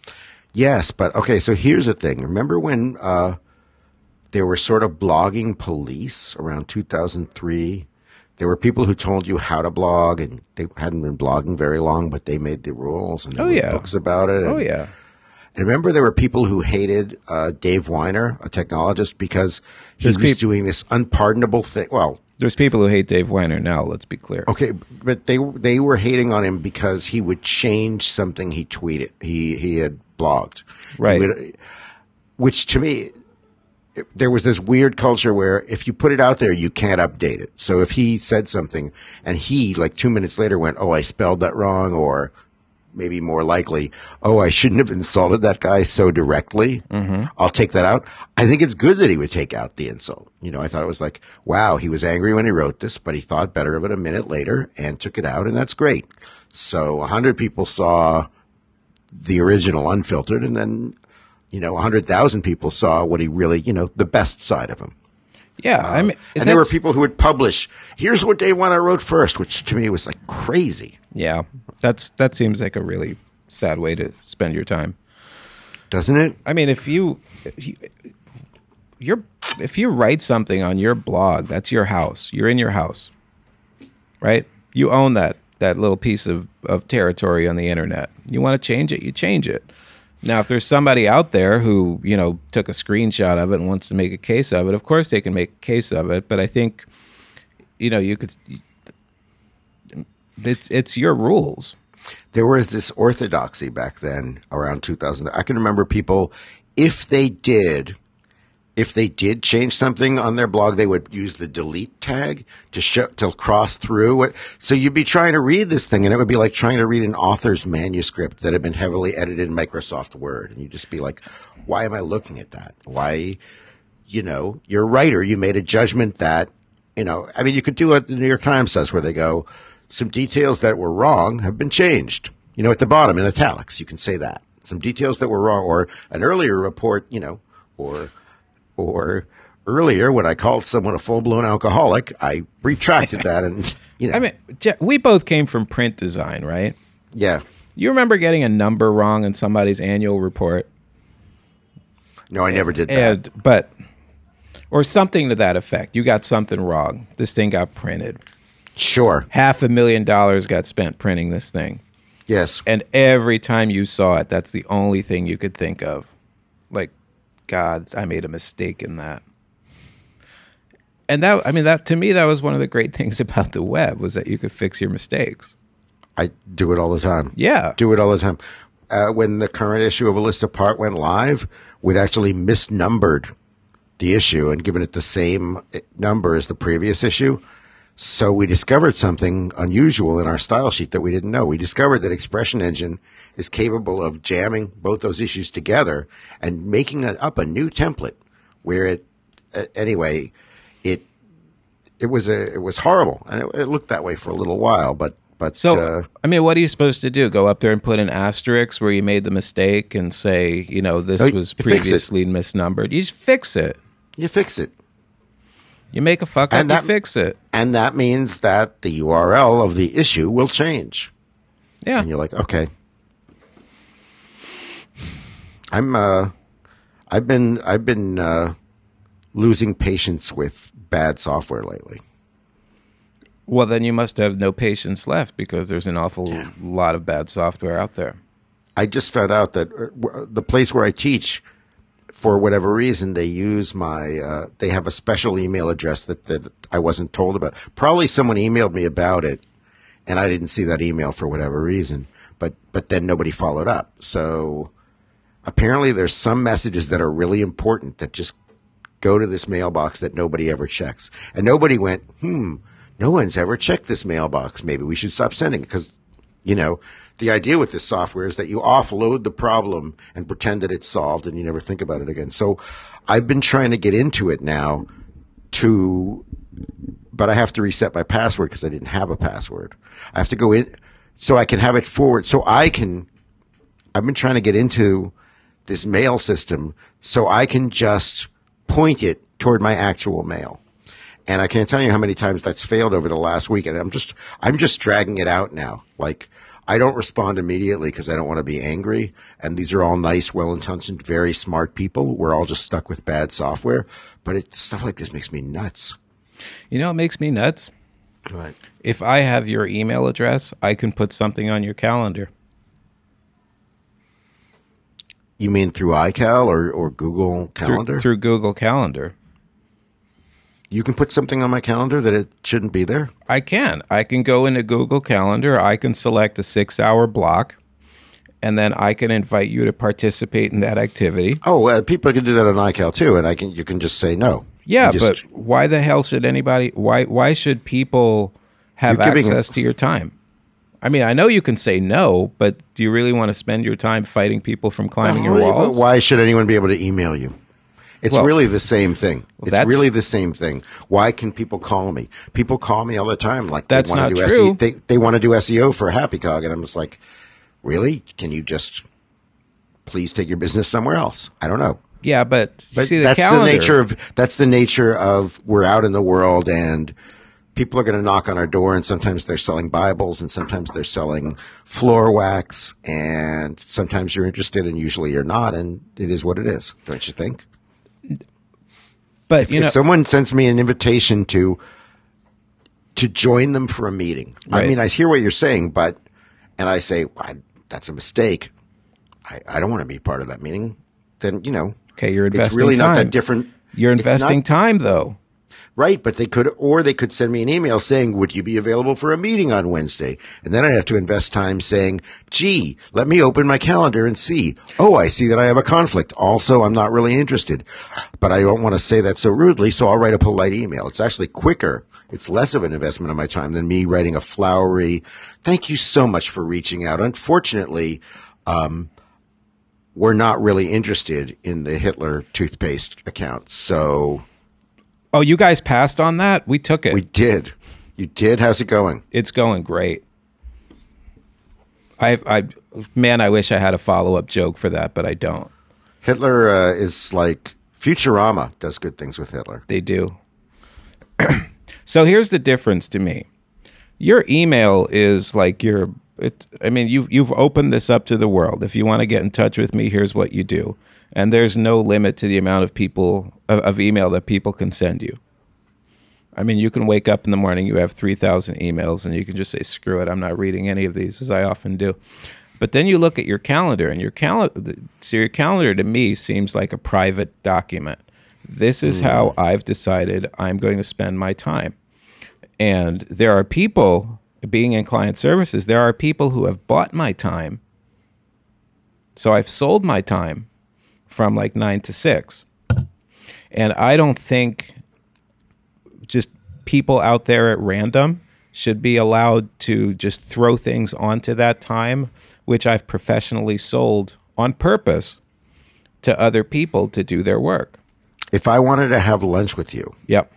Yes, but okay, so here's the thing. Remember when uh, there were sort of blogging police around two thousand three? There were people who told you how to blog, and they hadn't been blogging very long, but they made the rules, and there oh, were yeah. books about it. And, oh, yeah. And remember there were people who hated uh, Dave Weiner, a technologist, because he There's was peop- doing this unpardonable thing. Well, there's people who hate Dave Weiner now, let's be clear. okay, but they they were hating on him because he would change something he tweeted. He he had blogged. Right. Would, which to me, there was this weird culture where if you put it out there, you can't update it. So if he said something and he, like two minutes later, went, oh, I spelled that wrong, or maybe more likely, oh, I shouldn't have insulted that guy so directly, mm-hmm. I'll take that out. I think it's good that he would take out the insult. You know, I thought it was like, wow, he was angry when he wrote this, but he thought better of it a minute later and took it out, and that's great. So a hundred people saw the original unfiltered, and then, you know, a hundred thousand people saw what he really, you know, the best side of him. Yeah, uh, I mean, and there were people who would publish, here's what Dave Weiner wrote first, which to me was like crazy. Yeah, that's that seems like a really sad way to spend your time, doesn't it? I mean, if you, if you you're if you write something on your blog, that's your house. You're in your house, right? You own that that little piece of, of territory on the internet. You want to change it, you change it. Now, if there's somebody out there who, you know, took a screenshot of it and wants to make a case of it, of course they can make a case of it. But I think, you know, you could, it's it's your rules. There was this orthodoxy back then around two thousand. I can remember people, if they did, if they did change something on their blog, they would use the delete tag to show, to cross through it. So you'd be trying to read this thing, and it would be like trying to read an author's manuscript that had been heavily edited in Microsoft Word. And you'd just be like, why am I looking at that? Why, you know, you're a writer. You made a judgment that, you know, I mean, you could do what the New York Times does where they go, some details that were wrong have been changed. You know, at the bottom in italics, you can say that. some details that were wrong, or an earlier report, you know, or or earlier when I called someone a full blown alcoholic, I retracted that, and you know, I mean, Je- we both came from print design, right? yeah. You remember getting a number wrong in somebody's annual report? No, I never did that. And, but, or something to that effect. You got something wrong. This thing got printed. Sure. Half a million dollars got spent printing this thing. Yes. And every time you saw it, that's the only thing you could think of. Like, God, I made a mistake in that. And that, I mean, that to me, that was one of the great things about the web, was that you could fix your mistakes. I do it all the time. Yeah. Do it all the time. Uh, when the current issue of A List Apart went live, we'd actually misnumbered the issue and given it the same number as the previous issue. So we discovered something unusual in our style sheet that we didn't know. We discovered that Expression Engine is capable of jamming both those issues together and making a, up a new template where it, uh, anyway, it it was a it was horrible, and it, it looked that way for a little while. But but So, uh, I mean, what are you supposed to do? Go up there and put an asterisk where you made the mistake and say, you know, this No, you was fix it. previously misnumbered. You just fix it. you fix it. You make a fuck up, And you that- fix it. And that means that the U R L of the issue will change. Yeah. And you're like, okay. I'm uh I've been I've been uh losing patience with bad software lately. Well, then you must have no patience left, because there's an awful Yeah. lot of bad software out there. I just found out that uh, w- the place where I teach, for whatever reason, they use my, uh, they have a special email address that, that I wasn't told about. Probably someone emailed me about it, and I didn't see that email for whatever reason. But, but then nobody followed up. So apparently there's some messages that are really important that just go to this mailbox that nobody ever checks. And nobody went, hmm, no one's ever checked this mailbox. Maybe we should stop sending it, because, you know, the idea with this software is that you offload the problem and pretend that it's solved, and you never think about it again. So I've been trying to get into it now to, but I have to reset my password because I didn't have a password. I have to go in so I can have it forward. So I can, I've been trying to get into this mail system so I can just point it toward my actual mail. And I can't tell you how many times that's failed over the last week. And I'm just, I'm just dragging it out now. Like, I don't respond immediately because I don't want to be angry. And these are all nice, well-intentioned, very smart people. We're all just stuck with bad software. But it, stuff like this makes me nuts. You know what makes me nuts? Right. If I have your email address, I can put something on your calendar. You mean through iCal or, or Google Calendar? Through, through Google Calendar. You can put something on my calendar that it shouldn't be there? I can. I can go into Google Calendar. I can select a six-hour block, and then I can invite you to participate in that activity. Oh, uh, people can do that on iCal too, and I can. You can just say no. Yeah, You just- but why the hell should anybody? Why why should people have You're giving- access to your time? I mean, I know you can say no, but do you really want to spend your time fighting people from climbing your Why- walls? Why should anyone be able to email you? It's Well, really the same thing. It's that's- really the same thing. Why can people call me? People call me all the time. Like That's they want not to do S E O. true. They, they want to do S E O for Happy Cog, and I'm just like, really? Can you just please take your business somewhere else? I don't know. Yeah, but, But see the that's calendar. the nature of that's the nature of we're out in the world, and people are going to knock on our door, and sometimes they're selling Bibles, and sometimes they're selling floor wax, and sometimes you're interested, and usually you're not, and it is what it is. Don't you think? But you If know, someone sends me an invitation to to join them for a meeting, I Right. mean, I hear what you're saying, but and I say well, I, that's a mistake. I, I don't want to be part of that meeting. Then you know, okay, you're it's investing really time. not that different. You're It's investing not- time, though. Right, but they could, or they could send me an email saying, would you be available for a meeting on Wednesday? And then I'd have to invest time saying, gee, let me open my calendar and see. Oh, I see that I have a conflict. Also, I'm not really interested, but I don't want to say that so rudely, so I'll write a polite email. It's actually quicker. It's less of an investment of my time than me writing a flowery, thank you so much for reaching out. Unfortunately, um, we're not really interested in the Hitler toothpaste account, so Oh, you guys passed on that? We took it. we did. You did? How's it going? It's going great. I, I, man, I wish I had a follow-up joke for that, but I don't. Hitler uh, is like Futurama does good things with Hitler. They do. So here's the difference to me. Your email is like your, it, I mean, you've, you've opened this up to the world. If you want to get in touch with me, here's what you do. And there's no limit to the amount of people, of, of email that people can send you. I mean, you can wake up in the morning, you have three thousand emails, and you can just say, screw it, I'm not reading any of these, as I often do. But then you look at your calendar, and your calendar, so your calendar to me seems like a private document. This is mm. how I've decided I'm going to spend my time. And there are people, being in client services, there are people who have bought my time. So I've sold my time from like nine to six. And I don't think just people out there at random should be allowed to just throw things onto that time, which I've professionally sold on purpose to other people to do their work. If I wanted to have lunch with you. Yep.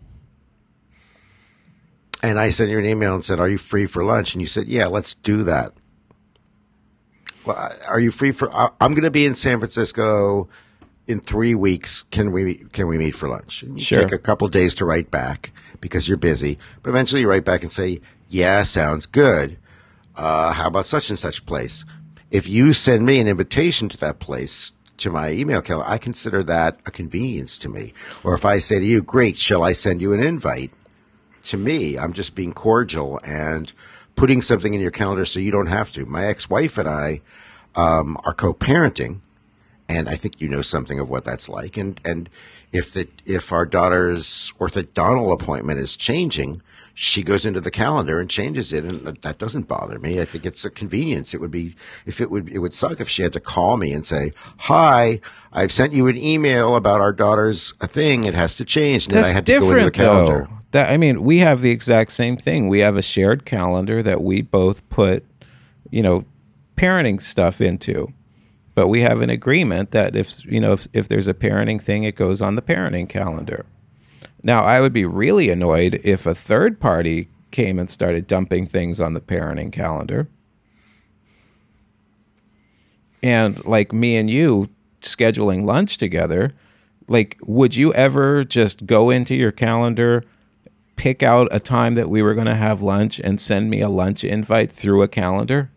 And I sent you an email and said, are you free for lunch? And you said, yeah, let's do that. Well, are you free for, I'm going to be in San Francisco in three weeks. Can we, can we meet for lunch? And you sure. take a couple of days to write back because you're busy, but eventually you write back and say, yeah, sounds good. Uh, how about such and such place? If you send me an invitation to that place, to my email calendar, I consider that a convenience to me. Or if I say to you, great, shall I send you an invite? To me, I'm just being cordial and putting something in your calendar so you don't have to. My ex-wife and I um, are co-parenting, and I think you know something of what that's like. And and if the if our daughter's orthodontal appointment is changing, she goes into the calendar and changes it, and that doesn't bother me. I think it's a convenience. It would be if it would it would suck if she had to call me and say, "Hi, I've sent you an email about our daughter's a thing. It has to change." And That's then I had to different, go into the calendar. Though. That I mean, we have the exact same thing. We have a shared calendar that we both put, you know, parenting stuff into. But we have an agreement that if you know if, if there's a parenting thing, it goes on the parenting calendar. Now, I would be really annoyed if a third party came and started dumping things on the parenting calendar. And like me and you scheduling lunch together, like, would you ever just go into your calendar, pick out a time that we were going to have lunch and send me a lunch invite through a calendar?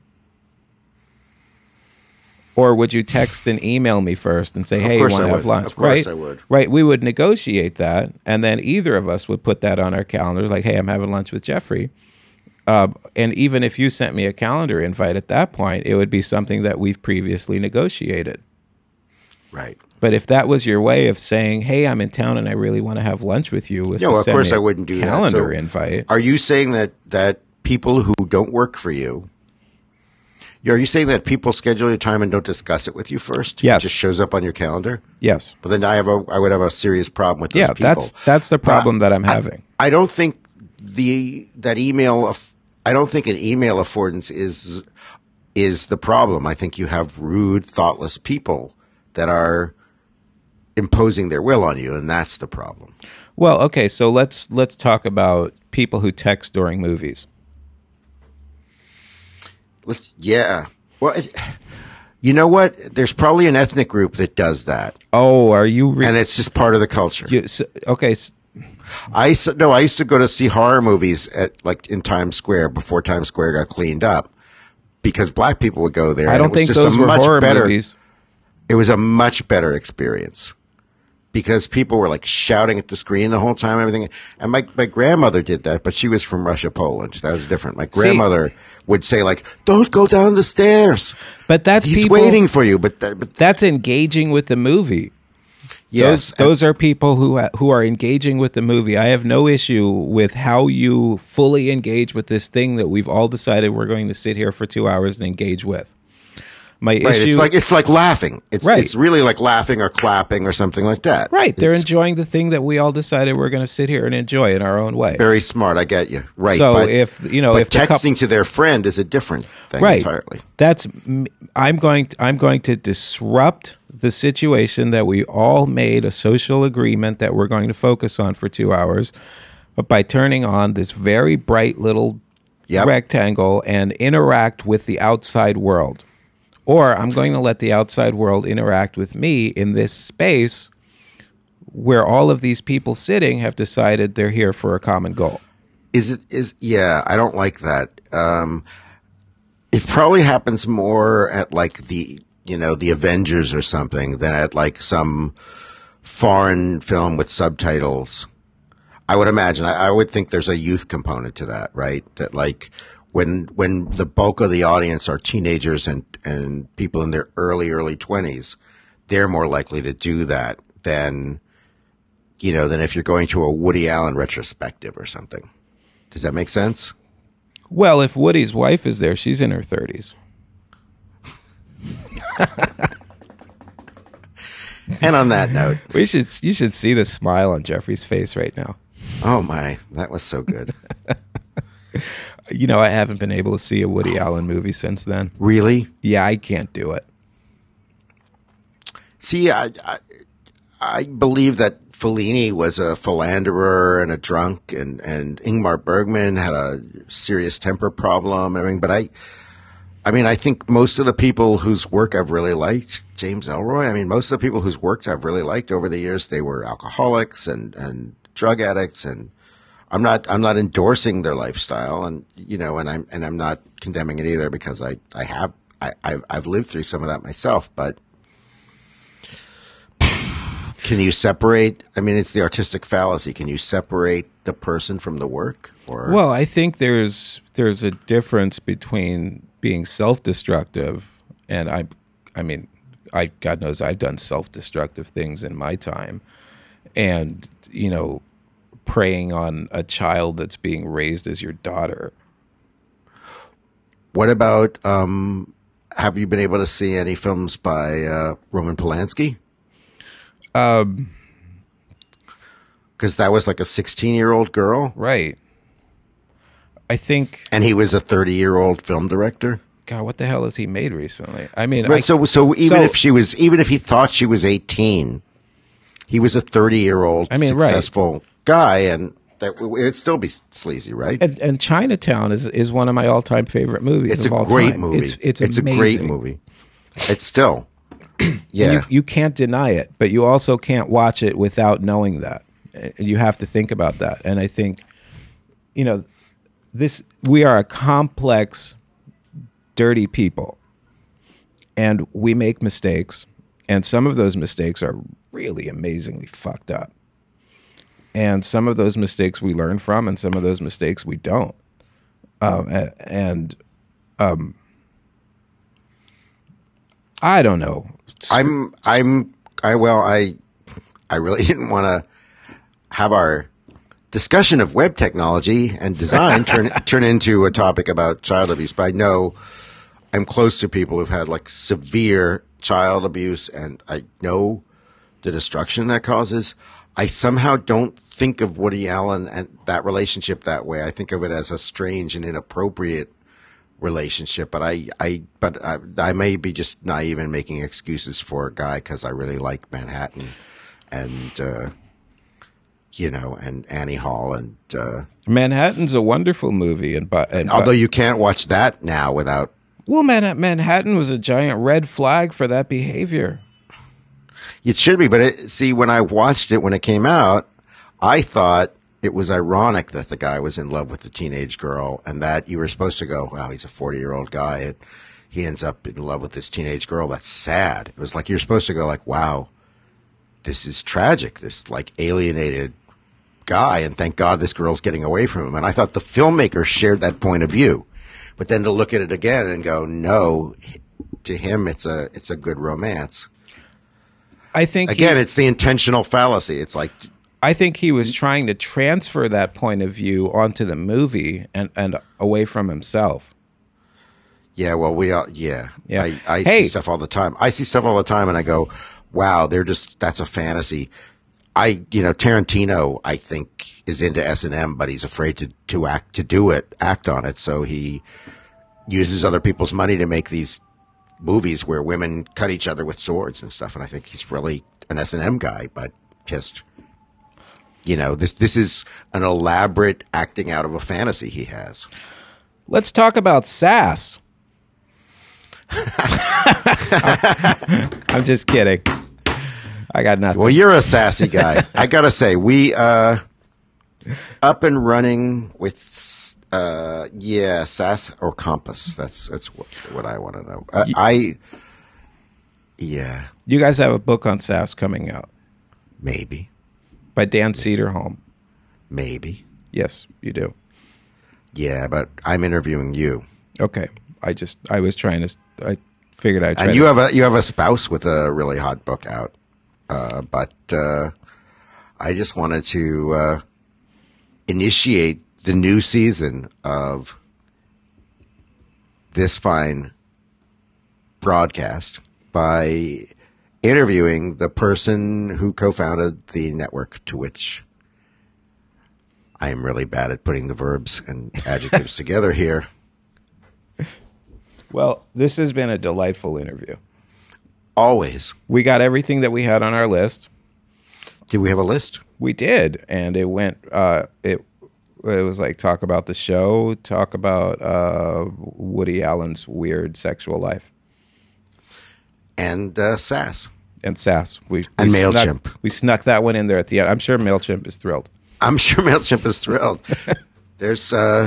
Or would you text and email me first and say, hey, you want to have lunch? Of course right? I would. Right. We would negotiate that. And then either of us would put that on our calendars, like, hey, I'm having lunch with Jeffrey. Uh, and even if you sent me a calendar invite at that point, it would be something that we've previously negotiated. Right. But if that was your way of saying, hey, I'm in town and I really want to have lunch with you, was no, to of send course me I wouldn't do a calendar that. So invite. Are you saying that, that people who don't work for you, are you saying that people schedule your time and don't discuss it with you first? Yes. It just shows up on your calendar? Yes. But then I have a, I would have a serious problem with those yeah, people. that's that's the problem but that I'm having. I, I don't think the that email of I don't think an email affordance is is the problem. I think you have rude, thoughtless people that are imposing their will on you, and that's the problem. Well, okay, so let's let's talk about people who text during movies. Let's, yeah. Well, it, you know what? There's probably an ethnic group that does that. Oh, are you? Re- and it's just part of the culture. You, so, okay. So, I used to, no, I used to go to see horror movies at like in Times Square before Times Square got cleaned up because black people would go there. I don't think those were horror better, movies. It was a much better experience because people were like shouting at the screen the whole time, and everything. And my, my grandmother did that, but she was from Russia, Poland. That was different. My grandmother See, would say like, "Don't go down the stairs." But that's he's people, waiting for you. But, that, but that's engaging with the movie. Yes, those, those are people who ha- who are engaging with the movie. I have no issue with how you fully engage with this thing that we've all decided we're going to sit here for two hours and engage with. My right, issue, it's like it's like laughing. It's right. it's really like laughing or clapping or something like that. Right, they're it's enjoying the thing that we all decided we're going to sit here and enjoy in our own way. Very smart, I get you. Right. So but, if you know, but if texting couple, to their friend is a different thing right, entirely. That's I'm going. To, I'm going to disrupt the situation that we all made a social agreement that we're going to focus on for two hours, but by turning on this very bright little Yep. rectangle and interact with the outside world. Or I'm going to let the outside world interact with me in this space where all of these people sitting have decided they're here for a common goal. Is it is yeah, I don't like that. Um, it probably happens more at like the you know the Avengers or something than at like some foreign film with subtitles. I would imagine. I, I would think there's a youth component to that, right? That like when when the bulk of the audience are teenagers and and people in their early early twenties, they're more likely to do that than you know than if you're going to a Woody Allen retrospective or something. Does that make sense? Well, if Woody's wife is there, she's in her thirties. And on that note, we should you should see the smile on Jeffrey's face right now. Oh my, that was so good. You know, I haven't been able to see a Woody Allen movie since then. Really? Yeah, I can't do it. See, I, I, I believe that Fellini was a philanderer and a drunk, and, and Ingmar Bergman had a serious temper problem and everything. But I, I mean, I think most of the people whose work I've really liked, James Ellroy, I mean, most of the people whose work I've really liked over the years, they were alcoholics and, and drug addicts, and I'm not, I'm not endorsing their lifestyle, and, you know, and I'm, and I'm not condemning it either because I, I have, I, I've, I've lived through some of that myself, but can you separate, I mean, it's the artistic fallacy. Can you separate the person from the work? Or Well, I think there's, there's a difference between being self-destructive, and I, I mean, I God knows I've done self-destructive things in my time, and you know, preying on a child that's being raised as your daughter. What about? Um, have you been able to see any films by uh, Roman Polanski? Um, because that was like a sixteen-year-old girl, right? I think, and he was a thirty-year-old film director. God, what the hell has he made recently? I mean, right. I, So, so even so, if she was, even if he thought she was eighteen, he was a thirty-year-old I mean, successful right. guy, and that it'd still be sleazy, right? And, and Chinatown is is one of my all time favorite movies. It's of a all great time. movie. It's it's, it's amazing. a great movie. It's still, yeah. You, you can't deny it, but you also can't watch it without knowing that. You have to think about that, and I think, you know, this we are a complex, dirty people, and we make mistakes, and some of those mistakes are really amazingly fucked up. And some of those mistakes we learn from, and some of those mistakes we don't. Um, and um, I don't know. I'm, I'm, I, well, I, I really didn't want to have our discussion of web technology and design turn, turn into a topic about child abuse, but I know I'm close to people who've had like severe child abuse, and I know the destruction that causes. I somehow don't think of Woody Allen and that relationship that way. I think of it as a strange and inappropriate relationship, but I, I, but I, I may be just naive and making excuses for a guy because I really like Manhattan and, uh, you know, and Annie Hall and, uh, Manhattan's a wonderful movie. And, and although you can't watch that now without. Well, Man- Manhattan was a giant red flag for that behavior. It should be, but it, see, when I watched it when it came out, I thought it was ironic that the guy was in love with the teenage girl, and that you were supposed to go, wow, he's a forty-year-old guy, and he ends up in love with this teenage girl. That's sad. It was like you're supposed to go like, wow, this is tragic, this like alienated guy, and thank God this girl's getting away from him. And I thought the filmmaker shared that point of view. But then to look at it again and go, no, to him it's a it's a good romance. I think again, he, it's the intentional fallacy. It's like I think he was trying to transfer that point of view onto the movie and, and away from himself. Yeah, well, we all yeah. Yeah. I, I Hey. see stuff all the time. I see stuff all the time, and I go, wow, they're just that's a fantasy. I you know Tarantino, I think, is into S and M, but he's afraid to to act to do it, act on it. So he uses other people's money to make these movies where women cut each other with swords and stuff. And I think he's really an S and M guy, but just, you know, this, this is an elaborate acting out of a fantasy he has. Let's talk about sass. I'm just kidding. I got nothing. Well, you're a sassy guy. I gotta say, we uh, up and running with uh, yeah, sass or compass. That's that's what, what I want to know. Uh, You- I yeah, You guys have a book on sass coming out maybe, by Dan Cederholm. maybe, Yes, you do. yeah. But I'm interviewing you, Okay. I just I was trying to I figured I'd try and to, you have a you have a spouse with a really hot book out. Uh, but uh, I just wanted to uh, initiate the new season of this fine broadcast by interviewing the person who co-founded the network to which I am really bad at putting the verbs and adjectives together here. Well, this has been a delightful interview. Always. We got everything that we had on our list. Do we have a list? We did, and it went. Uh, it it was like talk about the show, talk about uh, Woody Allen's weird sexual life, And uh, sass. and sass. We And we MailChimp. Snuck, we snuck that one in there at the end. I'm sure Mailchimp is thrilled. I'm sure MailChimp is thrilled. There's uh,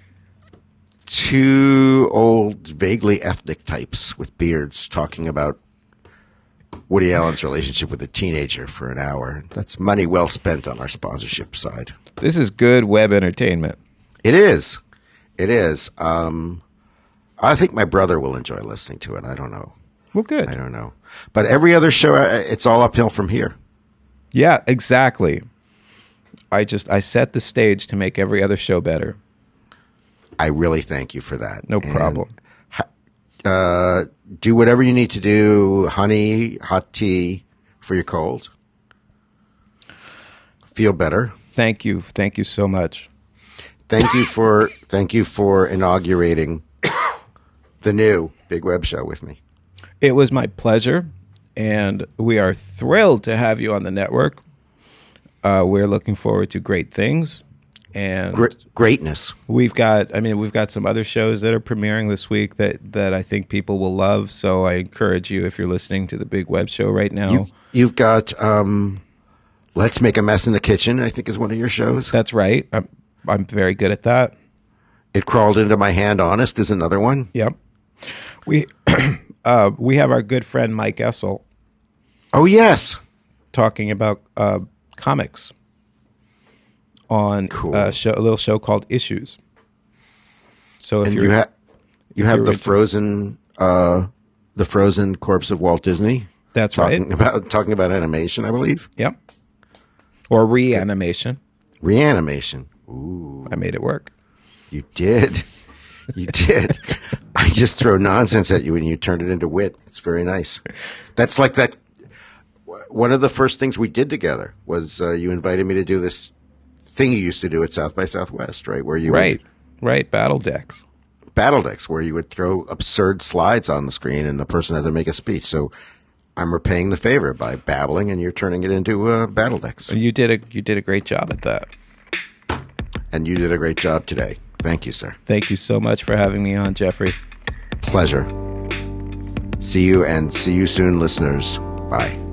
two old, vaguely ethnic types with beards talking about Woody Allen's relationship with a teenager for an hour. That's money well spent on our sponsorship side. This is good web entertainment. It is. It is. Um, I think my brother will enjoy listening to it. I don't know. Well, good. I don't know. But every other show, uh, it's all uphill from here. Yeah, exactly. I just I set the stage to make every other show better. I really thank you for that. No And, problem. uh, do whatever you need to do, honey, hot tea for your cold. Feel better. Thank you, thank you so much. Thank you for thank you for inaugurating the new Big Web Show with me. It was my pleasure, and we are thrilled to have you on the network. Uh, we're looking forward to great things, and Gre- greatness. we've got. I mean, we've got some other shows that are premiering this week that that I think people will love. So I encourage you, if you're listening to the Big Web Show right now. You, you've got um, Let's Make a Mess in the Kitchen, I think is one of your shows. That's right. I'm I'm very good at that. It Crawled Into My Hand, Honest is another one. Yep. We uh, we have our good friend Mike Essel Oh, yes. talking about uh, comics on Cool. a, show, a little show called Issues. So if And you're you, ha- you have you're the into- frozen uh, the frozen corpse of Walt Disney. that's Talking right. about talking about animation, I believe. Yep. Or reanimation. Reanimation. Ooh, I made it work. you did. You did. I just throw nonsense at you and you turned it into wit. It's very nice. That's like that. One of the first things we did together was uh, you invited me to do this thing you used to do at South by Southwest, right? Where you Right. Right. Battle decks. would, battle decks, where you would throw absurd slides on the screen and the person had to make a speech. So I'm repaying the favor by babbling, and you're turning it into uh, battle decks. You did a you did a great job at that. And you did a great job today. Thank you, sir. Thank you so much for having me on, Jeffrey. Pleasure. See you and see you soon, listeners. Bye.